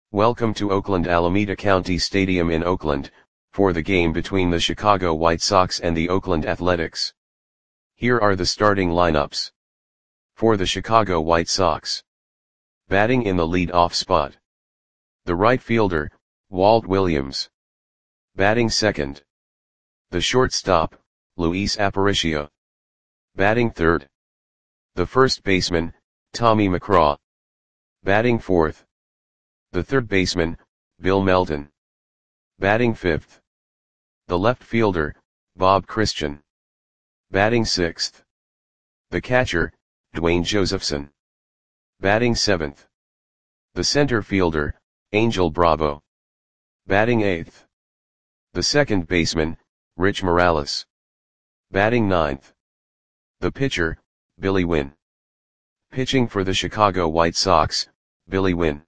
Welcome to Oakland Alameda County Stadium in Oakland, for the game between the Chicago White Sox and the Oakland Athletics. Here are the starting lineups. For the Chicago White Sox. Batting in the lead-off spot. The right fielder, Walt Williams. Batting second. The shortstop, Luis Aparicio. Batting third. The first baseman, Tommy McGraw. Batting fourth. The third baseman, Bill Melton. Batting fifth. The left fielder, Bob Christian. Batting sixth. The catcher, Dwayne Josephson. Batting seventh. The center fielder, Angel Bravo. Batting eighth. The second baseman, Rich Morales. Batting ninth. The pitcher, Billy Winn. Pitching for the Chicago White Sox, Billy Winn.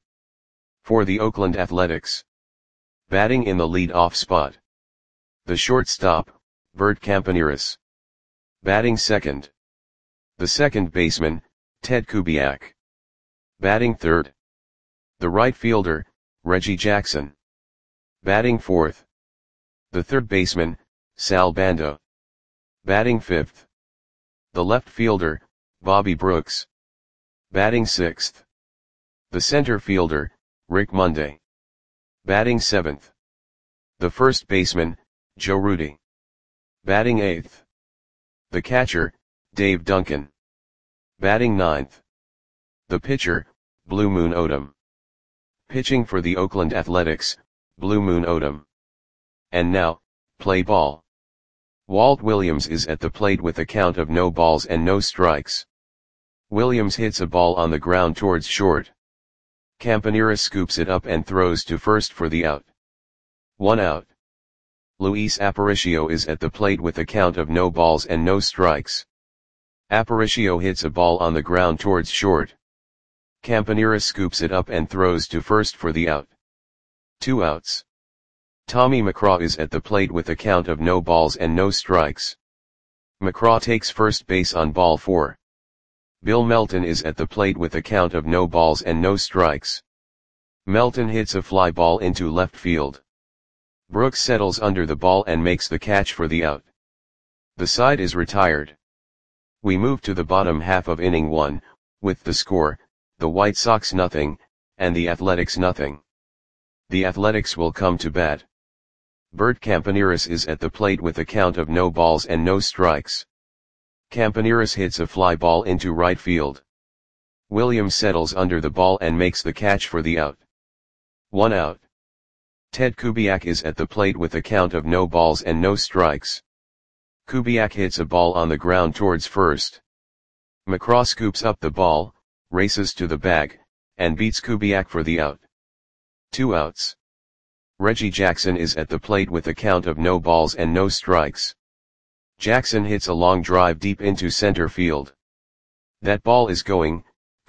For the Oakland Athletics. Batting in the lead-off spot. The shortstop, Bert Campaneris. Batting second. The second baseman, Ted Kubiak. Batting third. The right fielder, Reggie Jackson. Batting fourth. The third baseman, Sal Bando. Batting fifth. The left fielder, Bobby Brooks. Batting sixth. The center fielder, Rick Monday. Batting seventh. The first baseman, Joe Rudi. Batting eighth. The catcher, Dave Duncan. Batting ninth. The pitcher, Blue Moon Odom. Pitching for the Oakland Athletics, Blue Moon Odom. And now, play ball. Walt Williams is at the plate with a count of no balls and no strikes. Williams hits a ball on the ground towards short. Campaneris scoops it up and throws to first for the out. 1 out. Luis Aparicio is at the plate with a count of no balls and no strikes. Aparicio hits a ball on the ground towards short. Campaneris scoops it up and throws to first for the out. 2 outs. Tommy McGraw is at the plate with a count of no balls and no strikes. McGraw takes first base on ball 4. Bill Melton is at the plate with a count of no balls and no strikes. Melton hits a fly ball into left field. Brooks settles under the ball and makes the catch for the out. The side is retired. We move to the bottom half of inning 1, with the score, the White Sox 0, and the Athletics 0. The Athletics will come to bat. Bert Campaneris is at the plate with a count of no balls and no strikes. Campaneris hits a fly ball into right field. Williams settles under the ball and makes the catch for the out. 1 out. Ted Kubiak is at the plate with a count of no balls and no strikes. Kubiak hits a ball on the ground towards first. McGraw scoops up the ball, races to the bag, and beats Kubiak for the out. 2 outs. Reggie Jackson is at the plate with a count of no balls and no strikes. Jackson hits a long drive deep into center field. That ball is gone.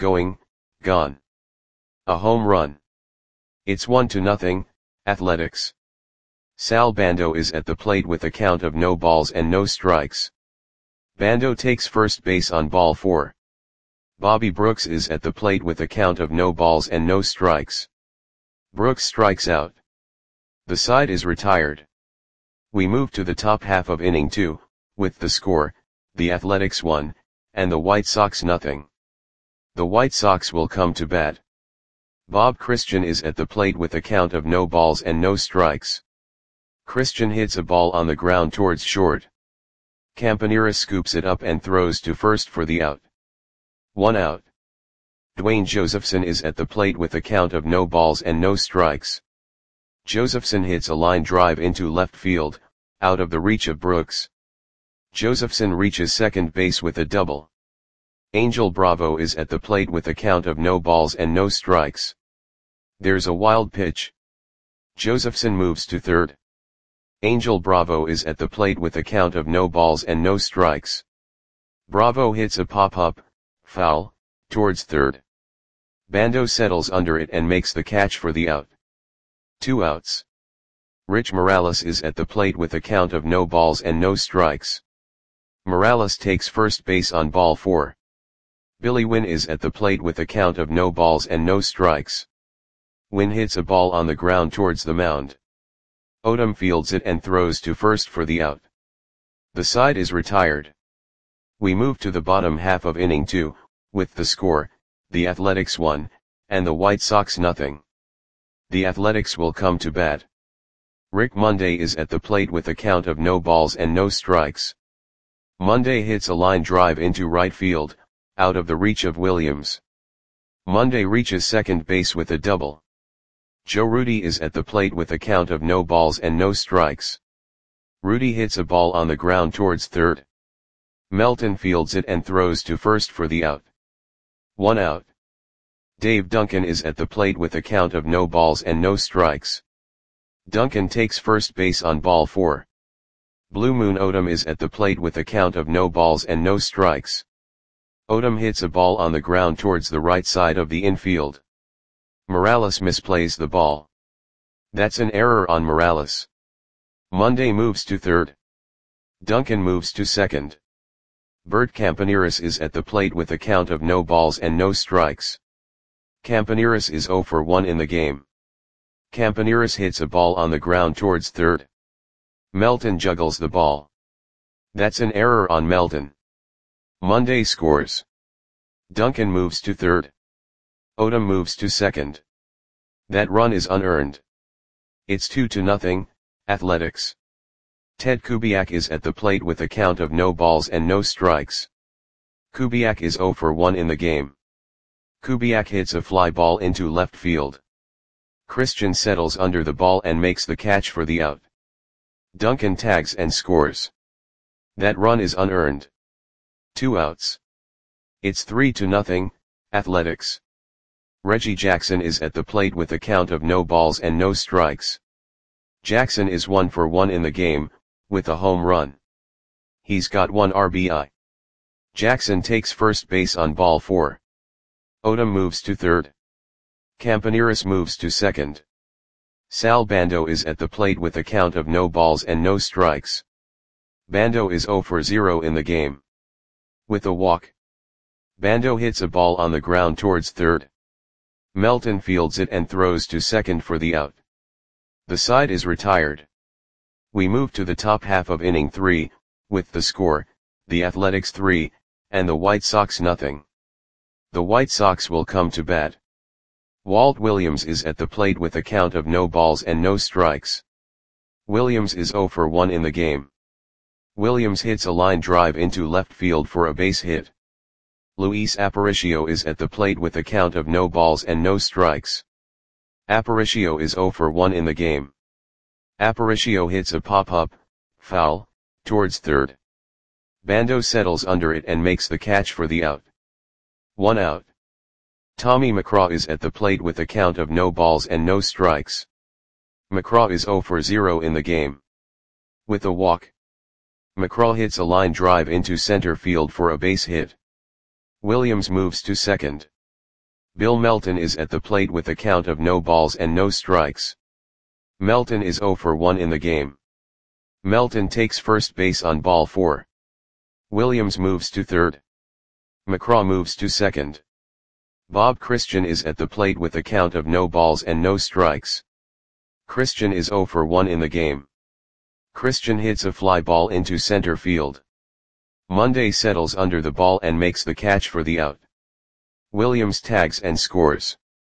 A home run. It's 1-0, Athletics. Sal Bando is at the plate with a count of no balls and no strikes. Bando takes first base on ball 4. Bobby Brooks is at the plate with a count of no balls and no strikes. Brooks strikes out. The side is retired. We move to the top half of inning 2, with the score, the Athletics 1, and the White Sox 0. The White Sox will come to bat. Bob Christian is at the plate with a count of no balls and no strikes. Christian hits a ball on the ground towards short. Campaneris scoops it up and throws to first for the out. 1 out. Dwayne Josephson is at the plate with a count of no balls and no strikes. Josephson hits a line drive into left field, out of the reach of Brooks. Josephson reaches second base with a double. Angel Bravo is at the plate with a count of no balls and no strikes. There's a wild pitch. Josephson moves to third. Angel Bravo is at the plate with a count of no balls and no strikes. Bravo hits a pop-up, foul, towards third. Bando settles under it and makes the catch for the out. 2 outs. Rich Morales is at the plate with a count of no balls and no strikes. Morales takes first base on ball 4. Billy Winn is at the plate with a count of no balls and no strikes. Win hits a ball on the ground towards the mound. Odom fields it and throws to first for the out. The side is retired. We move to the bottom half of inning 2, with the score, the Athletics 1, and the White Sox nothing. The Athletics will come to bat. Rick Monday is at the plate with a count of no balls and no strikes. Monday hits a line drive into right field, out of the reach of Williams. Monday reaches second base with a double. Joe Rudi is at the plate with a count of no balls and no strikes. Rudi hits a ball on the ground towards third. Melton fields it and throws to first for the out. 1 out. Dave Duncan is at the plate with a count of no balls and no strikes. Duncan takes first base on ball 4. Blue Moon Odom is at the plate with a count of no balls and no strikes. Odom hits a ball on the ground towards the right side of the infield. Morales misplays the ball. That's an error on Morales. Monday moves to third. Duncan moves to second. Bert Campaneris is at the plate with a count of no balls and no strikes. Campaneris is 0 for 1 in the game. Campaneris hits a ball on the ground towards third. Melton juggles the ball. That's an error on Melton. Monday scores. Duncan moves to third. Odom moves to second. That run is unearned. It's 2-0, Athletics. Ted Kubiak is at the plate with a count of no balls and no strikes. Kubiak is 0 for 1 in the game. Kubiak hits a fly ball into left field. Christian settles under the ball and makes the catch for the out. Duncan tags and scores. That run is unearned. 2 outs. It's 3-0, Athletics. Reggie Jackson is at the plate with a count of no balls and no strikes. Jackson is 1 for 1 in the game, with a home run. He's got 1 RBI. Jackson takes first base on ball 4. Odom moves to third. Campaneris moves to second. Sal Bando is at the plate with a count of no balls and no strikes. Bando is 0 for 0 in the game. With a walk. Bando hits a ball on the ground towards third. Melton fields it and throws to second for the out. The side is retired. We move to the top half of inning 3, with the score, the Athletics 3, and the White Sox nothing. The White Sox will come to bat. Walt Williams is at the plate with a count of no balls and no strikes. Williams is 0 for 1 in the game. Williams hits a line drive into left field for a base hit. Luis Aparicio is at the plate with a count of no balls and no strikes. Aparicio is 0 for 1 in the game. Aparicio hits a pop-up, foul, towards third. Bando settles under it and makes the catch for the out. 1 out. Tommy McCraw is at the plate with a count of no balls and no strikes. McCraw is 0 for 0 in the game. With a walk. McCraw hits a line drive into center field for a base hit. Williams moves to second. Bill Melton is at the plate with a count of no balls and no strikes. Melton is 0 for 1 in the game. Melton takes first base on ball 4. Williams moves to third. McCraw moves to second. Bob Christian is at the plate with a count of no balls and no strikes. Christian is 0 for 1 in the game. Christian hits a fly ball into center field. Monday settles under the ball and makes the catch for the out. Williams tags and scores.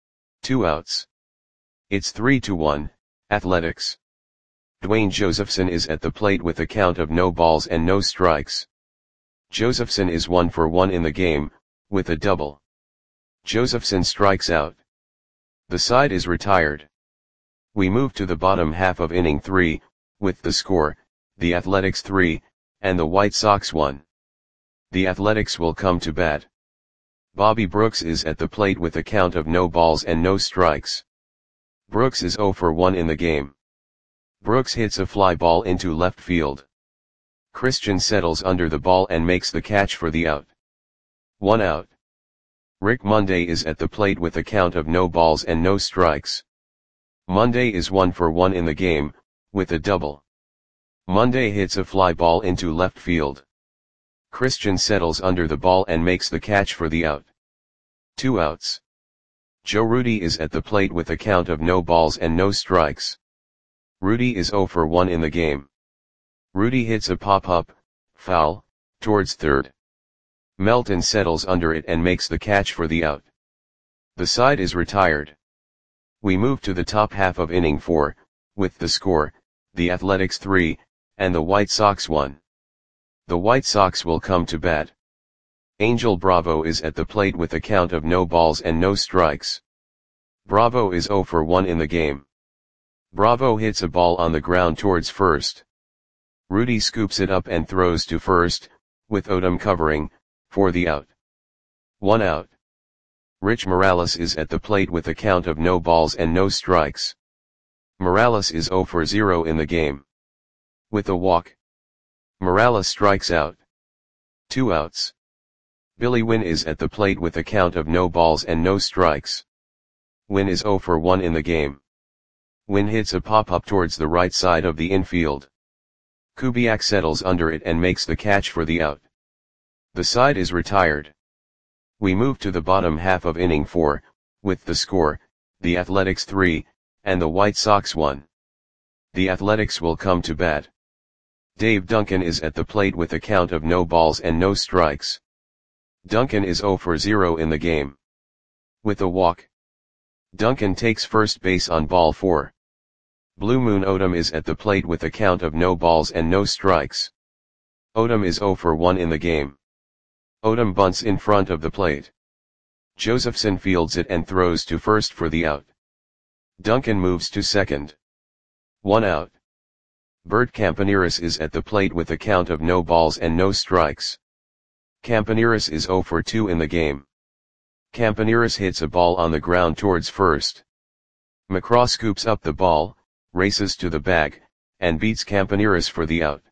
2 outs. It's 3-1, Athletics. Dwayne Josephson is at the plate with a count of no balls and no strikes. Josephson is 1 for 1 in the game, with a double. Josephson strikes out. The side is retired. We move to the bottom half of inning 3, with the score, the Athletics 3, and the White Sox 1. The Athletics will come to bat. Bobby Brooks is at the plate with a count of no balls and no strikes. Brooks is 0 for 1 in the game. Brooks hits a fly ball into left field. Christian settles under the ball and makes the catch for the out. 1 out. Rick Monday is at the plate with a count of no balls and no strikes. Monday is 1 for 1 in the game, with a double. Monday hits a fly ball into left field. Christian settles under the ball and makes the catch for the out. 2 outs. Joe Rudy is at the plate with a count of no balls and no strikes. Rudy is 0 for 1 in the game. Rudy hits a pop-up, foul, towards third. Melton settles under it and makes the catch for the out. The side is retired. We move to the top half of inning 4, with the score, the Athletics 3, and the White Sox 1. The White Sox will come to bat. Angel Bravo is at the plate with a count of no balls and no strikes. Bravo is 0 for 1 in the game. Bravo hits a ball on the ground towards first. Rudy scoops it up and throws to first, with Odom covering, for the out. 1 out. Rich Morales is at the plate with a count of no balls and no strikes. Morales is 0 for 0 in the game. With a walk, Morales strikes out. 2 outs. Billy Wynn is at the plate with a count of no balls and no strikes. Wynn is 0 for 1 in the game. Wynn hits a pop-up towards the right side of the infield. Kubiak settles under it and makes the catch for the out. The side is retired. We move to the bottom half of inning 4, with the score, the Athletics 3, and the White Sox 1. The Athletics will come to bat. Dave Duncan is at the plate with a count of no balls and no strikes. Duncan is 0 for 0 in the game. With a walk, Duncan takes first base on ball 4. Blue Moon Odom is at the plate with a count of no balls and no strikes. Odom is 0 for 1 in the game. Odom bunts in front of the plate. Josephson fields it and throws to first for the out. Duncan moves to second. 1 out. Bert Campaneris is at the plate with a count of no balls and no strikes. Campaneris is 0 for 2 in the game. Campaneris hits a ball on the ground towards first. McCraw scoops up the ball, races to the bag, and beats Campaneris for the out.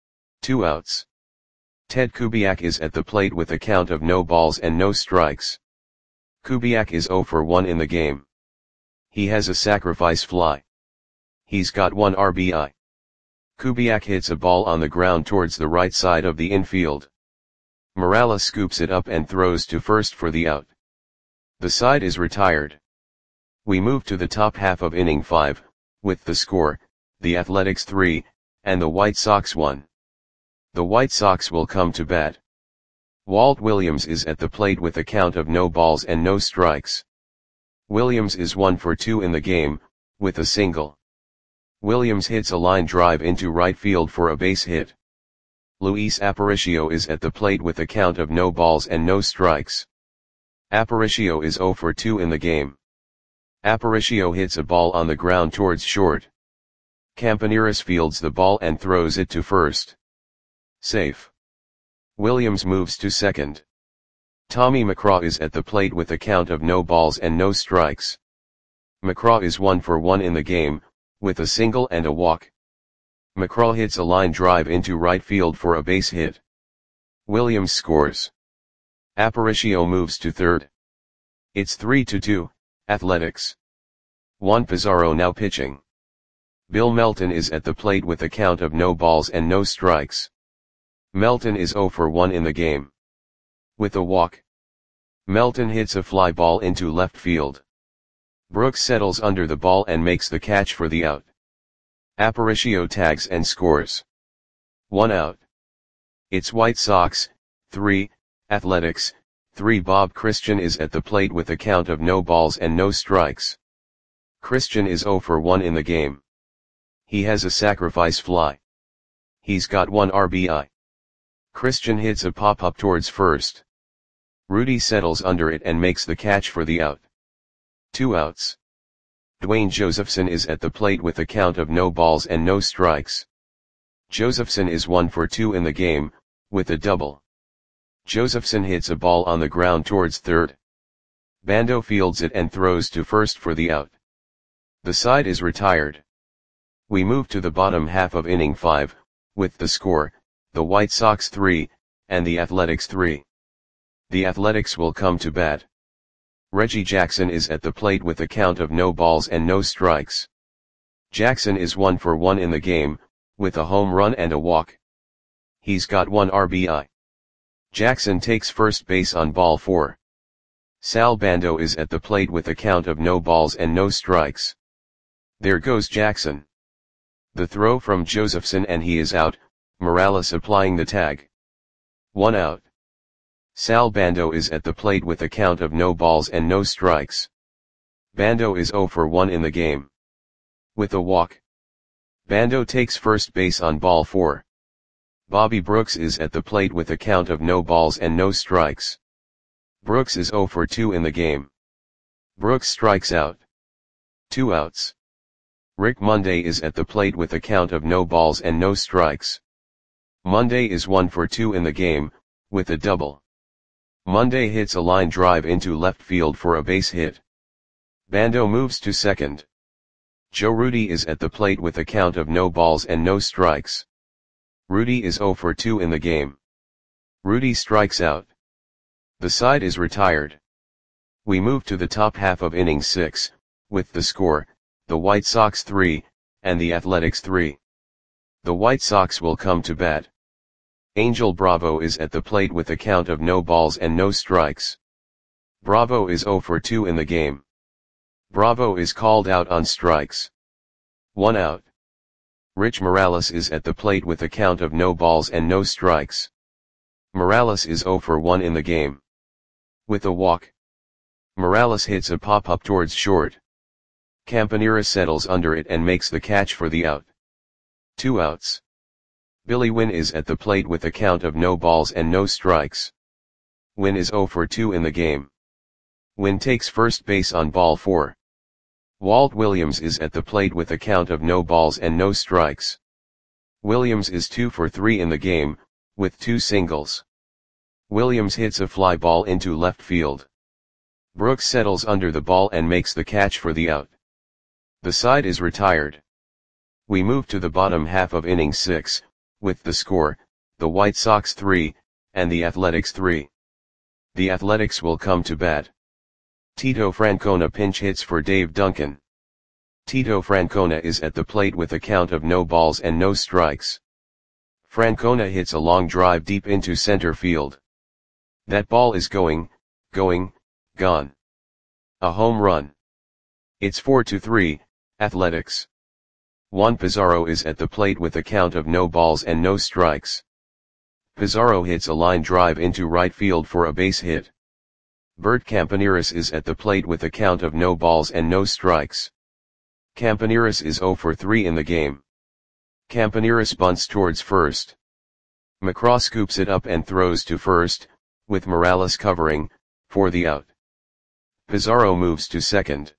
2 outs. Ted Kubiak is at the plate with a count of no balls and no strikes. Kubiak is 0 for 1 in the game. He has a sacrifice fly. He's got 1 RBI. Kubiak hits a ball on the ground towards the right side of the infield. Morales scoops it up and throws to first for the out. The side is retired. We move to the top half of inning 5, with the score, the Athletics 3, and the White Sox 1. The White Sox will come to bat. Walt Williams is at the plate with a count of no balls and no strikes. Williams is 1 for 2 in the game, with a single. Williams hits a line drive into right field for a base hit. Luis Aparicio is at the plate with a count of no balls and no strikes. Aparicio is 0 for 2 in the game. Aparicio hits a ball on the ground towards short. Campaneris fields the ball and throws it to first. Safe. Williams moves to second. Tommy McCraw is at the plate with a count of no balls and no strikes. McCraw is 1 for 1 in the game, with a single and a walk. McCraw hits a line drive into right field for a base hit. Williams scores. Aparicio moves to third. It's 3-2, Athletics. Juan Pizarro now pitching. Bill Melton is at the plate with a count of no balls and no strikes. Melton is 0 for 1 in the game. With a walk, Melton hits a fly ball into left field. Brooks settles under the ball and makes the catch for the out. Aparicio tags and scores. 1 out. It's White Sox, 3, Athletics, 3. Bob Christian is at the plate with a count of no balls and no strikes. Christian is 0 for 1 in the game. He has a sacrifice fly. He's got 1 RBI. Christian hits a pop-up towards first. Rudy settles under it and makes the catch for the out. 2 outs. Dwayne Josephson is at the plate with a count of no balls and no strikes. Josephson is 1 for 2 in the game, with a double. Josephson hits a ball on the ground towards third. Bando fields it and throws to first for the out. The side is retired. We move to the bottom half of inning 5, with the score, the White Sox 3, and the Athletics 3. The Athletics will come to bat. Reggie Jackson is at the plate with a count of no balls and no strikes. Jackson is 1 for 1 in the game, with a home run and a walk. He's got 1 RBI. Jackson takes first base on ball 4. Sal Bando is at the plate with a count of no balls and no strikes. There goes Jackson. The throw from Josephson and he is out, Morales applying the tag. 1 out. Sal Bando is at the plate with a count of no balls and no strikes. Bando is 0 for 1 in the game. With a walk. Bando takes first base on ball 4. Bobby Brooks is at the plate with a count of no balls and no strikes. Brooks is 0 for 2 in the game. Brooks strikes out. 2 outs. Rick Monday is at the plate with a count of no balls and no strikes. Monday is 1 for 2 in the game, with a double. Monday hits a line drive into left field for a base hit. Bando moves to second. Joe Rudi is at the plate with a count of no balls and no strikes. Rudi is 0 for 2 in the game. Rudi strikes out. The side is retired. We move to the top half of inning 6, with the score, the White Sox 3, and the Athletics 3. The White Sox will come to bat. Angel Bravo is at the plate with a count of no balls and no strikes. Bravo is 0 for 2 in the game. Bravo is called out on strikes. 1 out. Rich Morales is at the plate with a count of no balls and no strikes. Morales is 0 for 1 in the game. With a walk. Morales hits a pop-up towards short. Campanera settles under it and makes the catch for the out. 2 outs. Billy Wynn is at the plate with a count of no balls and no strikes. Wynn is 0 for 2 in the game. Wynn takes first base on ball 4. Walt Williams is at the plate with a count of no balls and no strikes. Williams is 2 for 3 in the game, with 2 singles. Williams hits a fly ball into left field. Brooks settles under the ball and makes the catch for the out. The side is retired. We move to the bottom half of inning 6, with the score, the White Sox 3, and the Athletics 3. The Athletics will come to bat. Tito Francona pinch hits for Dave Duncan. Tito Francona is at the plate with a count of no balls and no strikes. Francona hits a long drive deep into center field. That ball is gone. A home run. It's 4-3, Athletics. Juan Pizarro is at the plate with a count of no balls and no strikes. Pizarro hits a line drive into right field for a base hit. Bert Campaneris is at the plate with a count of no balls and no strikes. Campaneris is 0 for 3 in the game. Campaneris bunts towards first. McCraw scoops it up and throws to first, with Morales covering, for the out. Pizarro moves to second.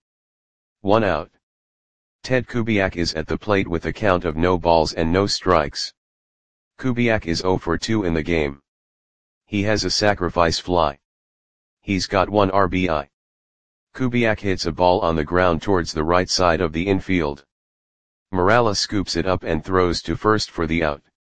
1 out. Ted Kubiak is at the plate with a count of no balls and no strikes. Kubiak is 0 for 2 in the game. He has a sacrifice fly. He's got 1 RBI. Kubiak hits a ball on the ground towards the right side of the infield. Morales scoops it up and throws to first for the out.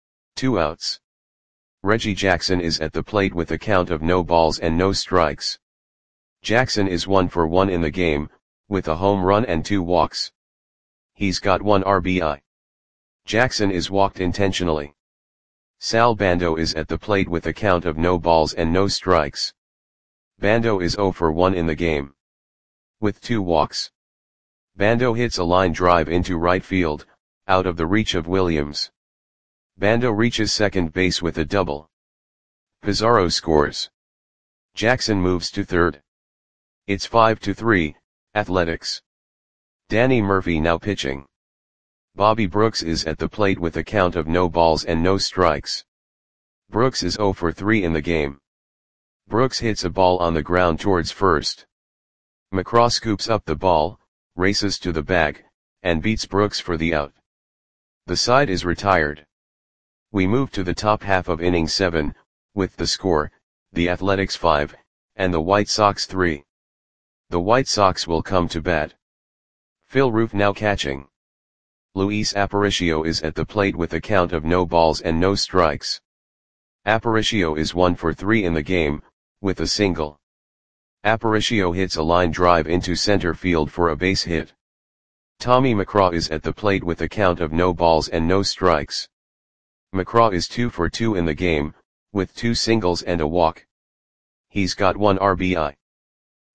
2 outs. Reggie Jackson is at the plate with a count of no balls and no strikes. Jackson is 1 for 1 in the game, with a home run and 2 walks. He's got 1 RBI. Jackson is walked intentionally. Sal Bando is at the plate with a count of no balls and no strikes. Bando is 0 for 1 in the game. With 2 walks. Bando hits a line drive into right field, out of the reach of Williams. Bando reaches second base with a double. Pizarro scores. Jackson moves to third. It's 5-3, Athletics. Danny Murphy now pitching. Bobby Brooks is at the plate with a count of no balls and no strikes. Brooks is 0 for 3 in the game. Brooks hits a ball on the ground towards first. McCraw scoops up the ball, races to the bag, and beats Brooks for the out. The side is retired. We move to the top half of inning 7, with the score, the Athletics 5, and the White Sox 3. The White Sox will come to bat. Phil Roof now catching. Luis Aparicio is at the plate with a count of no balls and no strikes. Aparicio is 1 for 3 in the game, with a single. Aparicio hits a line drive into center field for a base hit. Tommy McCraw is at the plate with a count of no balls and no strikes. McCraw is 2 for 2 in the game, with 2 singles and a walk. He's got 1 RBI.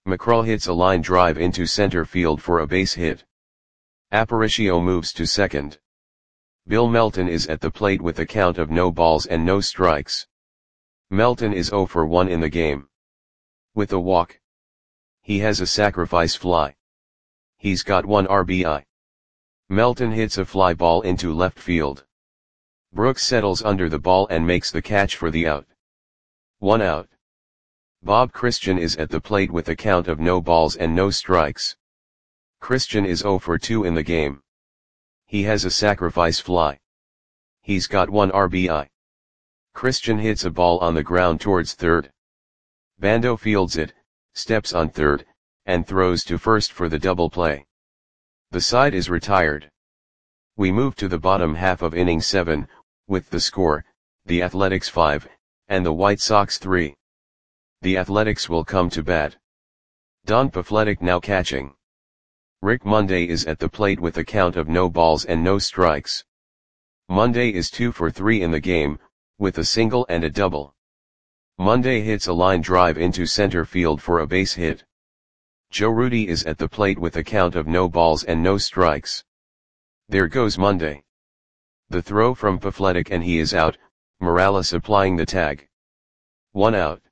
McCraw hits a line drive into center field for a base hit. Aparicio moves to second. Bill Melton is at the plate with a count of no balls and no strikes. Melton is 0 for 1 in the game. With a walk. He has a sacrifice fly. He's got 1 RBI. Melton hits a fly ball into left field. Brooks settles under the ball and makes the catch for the out. 1 out. Bob Christian is at the plate with a count of no balls and no strikes. Christian is 0 for 2 in the game. He has a sacrifice fly. He's got 1 RBI. Christian hits a ball on the ground towards third. Bando fields it, steps on third, and throws to first for the double play. The side is retired. We move to the bottom half of inning 7, with the score, the Athletics 5, and the White Sox 3. The Athletics will come to bat. Don Pafletic now catching. Rick Monday is at the plate with a count of no balls and no strikes. Monday is 2 for 3 in the game, with a single and a double. Monday hits a line drive into center field for a base hit. Joe Rudi is at the plate with a count of no balls and no strikes. There goes Monday. The throw from Pafletic and he is out, Morales applying the tag. 1 out.